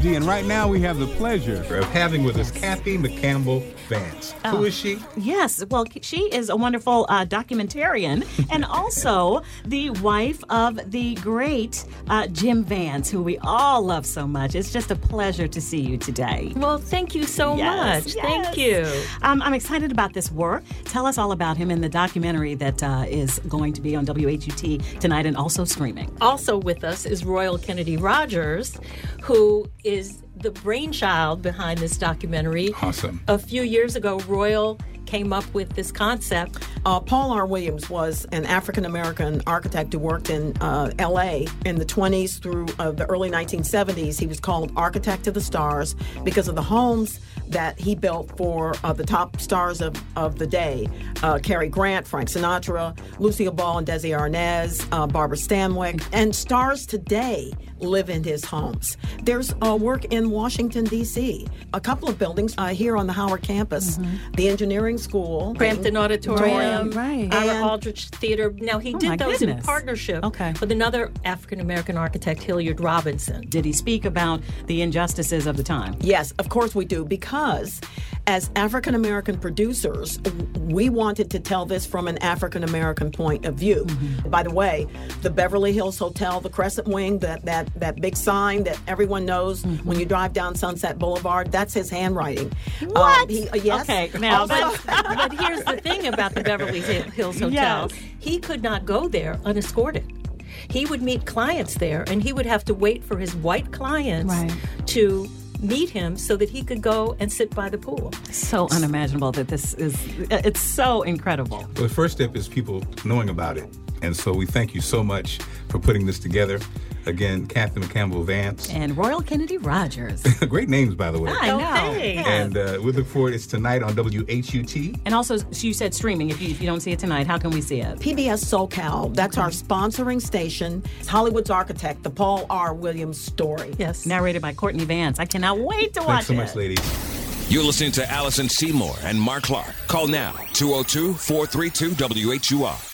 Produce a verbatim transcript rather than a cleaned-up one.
G, and right now we have the pleasure of having with us Kathy McCampbell Vance. Oh. Who is she? Yes, well, she is a wonderful uh, documentarian and also the wife of the great uh, Jim Vance, who we all love so much. It's just a pleasure to see you today. Well, thank you so Yes, much. yes. Thank you. Um, I'm excited about this work. Tell us all about him in the documentary that uh, is going to be on W H U T tonight and also streaming. Also with us is Royal Kennedy Rogers, who is the brainchild behind this documentary. Awesome. A few years ago, Royal came up with this concept. Uh, Paul R. Williams was an African-American architect who worked in uh, L A in the twenties through uh, the early nineteen seventies. He was called Architect of the Stars because of the homes that he built for uh, the top stars of, of the day. Uh, Cary Grant, Frank Sinatra, Lucille Ball and Desi Arnaz, uh, Barbara Stanwyck, and stars today live in his homes. There's uh, work in Washington, D C, a couple of buildings uh, here on the Howard campus, mm-hmm. the engineering school, Crampton Auditorium, right. our And- Aldrich Theater. Now, he Oh, did my those goodness. in partnership Okay. with another African-American architect, Hilliard Robinson. Did he speak about the injustices of the time? Yes, of course we do, because as African-American producers, we wanted to tell this from an African-American point of view. Mm-hmm. By the way, the Beverly Hills Hotel, the Crescent Wing, that that, that big sign that everyone knows mm-hmm. when you drive down Sunset Boulevard, that's his handwriting. What? Um, he, uh, yes. Okay, now, Also- But, but here's the thing about the Beverly Hills Hotel. Yes. He could not go there unescorted. He would meet clients there, and he would have to wait for his white clients Right. to meet him so that he could go and sit by the pool. So unimaginable that this is, it's so incredible. Well, the first step is people knowing about it. And so we thank you so much for putting this together. Again, Kathy McCampbell Vance. And Royal Kennedy Rogers. Great names, by the way. I know. Okay. Yes. And uh, we look forward. It's tonight on W H U T. And also, you said streaming. If you, if you don't see it tonight, how can we see it? P B S SoCal, that's our sponsoring station. It's Hollywood's Architect, the Paul R. Williams story. Yes. Narrated by Courtney Vance. I cannot wait to watch Thanks so it. much, ladies. You're listening to Allison Seymour and Mark Clark. Call now, two oh two, four three two, W H U R.